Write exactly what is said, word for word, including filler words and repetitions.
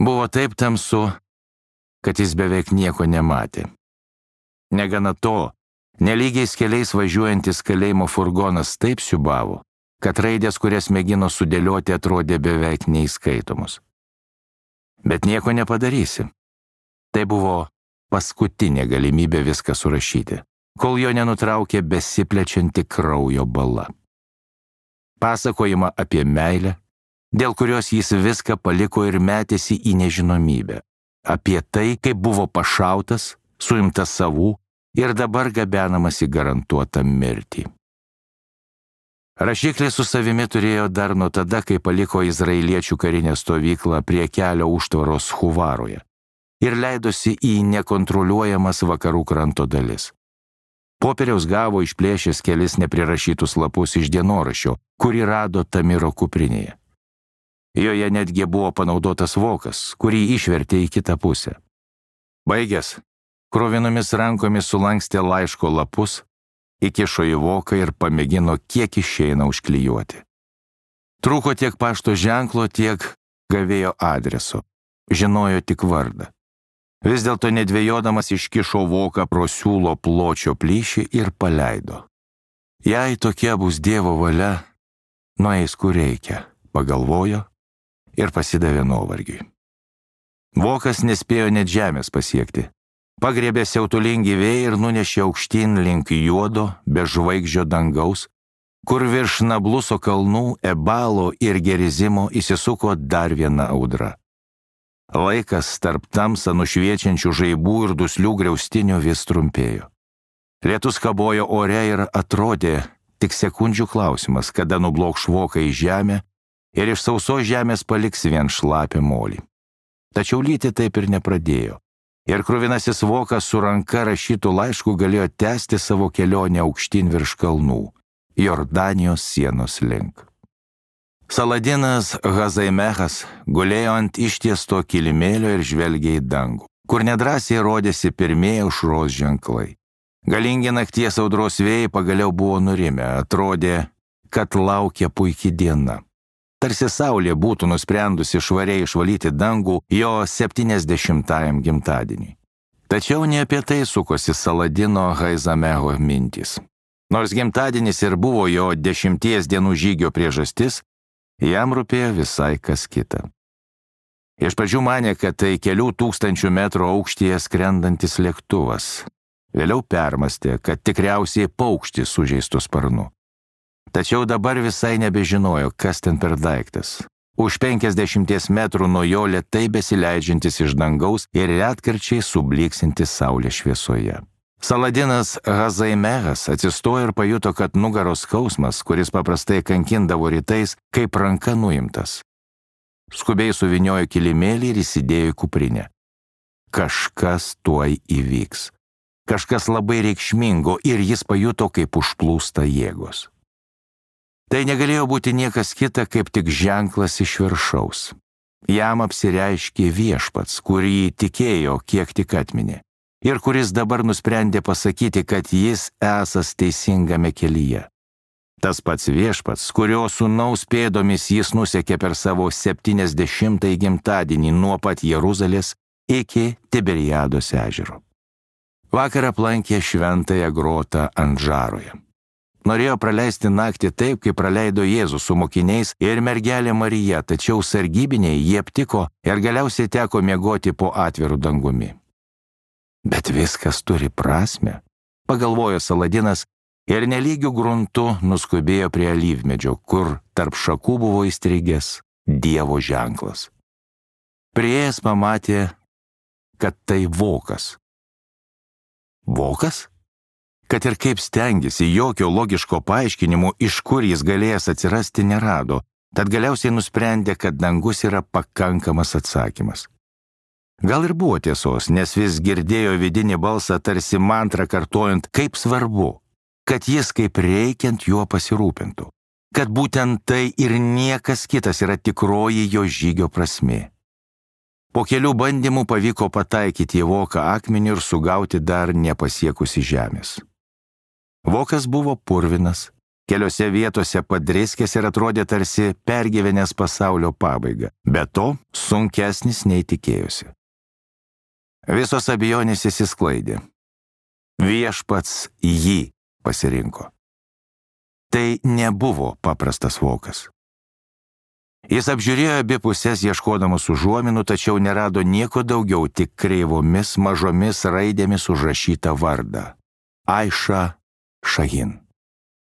Buvo taip tamsu, kad jis beveik nieko nematė. Negana to, nelygiais keliais važiuojantis kalėjimo furgonas taip siubavo, kad raidės, kurias mėgino sudėlioti, atrodė beveik neįskaitomos. Bet nieko nepadarysi. Tai buvo paskutinė galimybė viską surašyti, kol jo nenutraukė besiplečianti kraujo bala. Pasakojimą apie meilę, dėl kurios jis viską paliko ir metėsi į nežinomybę. Apie tai, kaip buvo pašautas, suimtas savų ir dabar gabenamas į garantuotą mirtį. Rašiklį su savimi turėjo dar nuo tada, kai paliko izraeliečių karinę stovyklą prie kelio užtvaros Huvaroje ir leidosi į nekontroliuojamas vakarų kranto dalis. Popieriaus gavo išplėšęs kelis neprirašytus lapus iš dienoraščio, kurį rado Tamiro kuprinėje. Joje netgi buvo panaudotas vokas, kurį išvertė į kitą pusę. Baigęs, kruvinomis rankomis sulankstė laiško lapus, įkišo į voką ir pamėgino kiek išeina užklijuoti. Trūko tiek pašto ženklo, tiek gavėjo adreso. Žinojo tik vardą. Vis dėlto nedvėjodamas iškišo voką pro siūlo pločio plyšį ir paleido. Jei tokia bus Dievo valia, nueis kur reikia, pagalvojo ir pasidavė nuovargiui. Vokas nespėjo net žemės pasiekti. Pagriebė siautulingi vėjai ir nunešė aukštyn link juodo, be žvaigždžio dangaus, kur virš Nabluso kalnų, Ebalo ir Gerizimo įsisuko dar viena audra. Laikas tarp tamsą nušviečiančių žaibų ir duslių griaustinių vis trumpėjo. Lietus kabojo ore ir atrodė tik sekundžių klausimas, kada nublokš voką į žemę ir iš sausos žemės paliks vien šlapę molį. Tačiau lyti taip ir nepradėjo, ir kruvinasis vokas su ranka rašytų laiškų galėjo tęsti savo kelionę aukštyn virš kalnų, Jordanijos sienos link. Saladinas Hazaimechas gulėjo ant ištiesto kilimėlio ir žvelgė į dangų, kur nedrąsiai rodėsi pirmieji aušros ženklai. Galingi nakties audros vėjai pagaliau buvo nurimę, atrodė, kad laukia puiki diena. Tarsi saulė būtų nusprendusi švariai išvalyti dangų jo septyniasdešimtajam gimtadieniui. Tačiau ne apie tai sukosi Saladino Haizamecho mintys. Nors gimtadienis ir buvo jo dešimties dienų žygio priežastis, jam rūpėjo visai kas kita. Iš pradžių manė, kad tai kelių tūkstančių metrų aukštyje skrendantis lėktuvas. Vėliau permastė, kad tikriausiai paukštis sužeistų sparnu. Tačiau dabar visai nebežinojo, kas ten per daiktas. Už penkiasdešimties metrų nuo jo lėtai besileidžiantis iš dangaus ir retkarčiai subliksintis saulės šviesoje. Saladinas Hazaimechas atsistojo ir pajuto, kad nugaros skausmas, kuris paprastai kankindavo rytais, kaip ranka nuimtas. Skubiai suviniojo kilimėlį ir įsidėjo į kuprinę. Kažkas tuoj įvyks. Kažkas labai reikšmingo ir jis pajuto, kaip užplūsta jėgos. Tai negalėjo būti niekas kita, kaip tik ženklas iš viršaus. Jam apsireiškė Viešpats, kurį tikėjo, kiek tik atminė, ir kuris dabar nusprendė pasakyti, kad jis esas teisingame kelyje. Tas pats Viešpats, kurio sūnaus pėdomis jis nusekė per savo septyniasdešimtąjį gimtadienį nuo pat Jeruzalės iki Tiberiados ežero. Vakar aplankė šventąją grotą Andžaroje. Norėjo praleisti naktį taip, kaip praleido Jėzus su mokiniais ir mergelė Marija, tačiau sargybiniai jį aptiko ir galiausiai teko miegoti po atviru dangumi. Bet viskas turi prasmę, pagalvojo Saladinas ir nelygių gruntų nuskubėjo prie alyvmedžio, kur tarp šakų buvo įstrigęs Dievo ženklas. Priėjęs pamatė, kad tai vokas. Vokas? Kad ir kaip stengėsi, jokio logiško paaiškinimo, iš kur jis galėjęs atsirasti, nerado, tad galiausiai nusprendė, kad dangus yra pakankamas atsakymas. Gal ir buvo tiesos, nes vis girdėjo vidinį balsą tarsi mantrą kartojant, kaip svarbu, kad jis kaip reikiant juo pasirūpintų, kad būtent tai ir niekas kitas yra tikroji jo žygio prasmė. Po kelių bandymų pavyko pataikyti į voką akmenį ir sugauti dar nepasiekusi žemės. Vokas buvo purvinas, Keliose vietose padriskęs ir atrodė tarsi pergyvenęs pasaulio pabaigą. Be to, sunkesnis nei tikėjosi. Visos abejonės išsisklaidė. Viešpats jį pasirinko. Tai nebuvo paprastas vokas. Jis apžiūrėjo abi pusės ieškodamas užuominų, tačiau nerado nieko daugiau, tik kreivomis mažomis raidėmis užrašytą vardą – Aiša Šahin.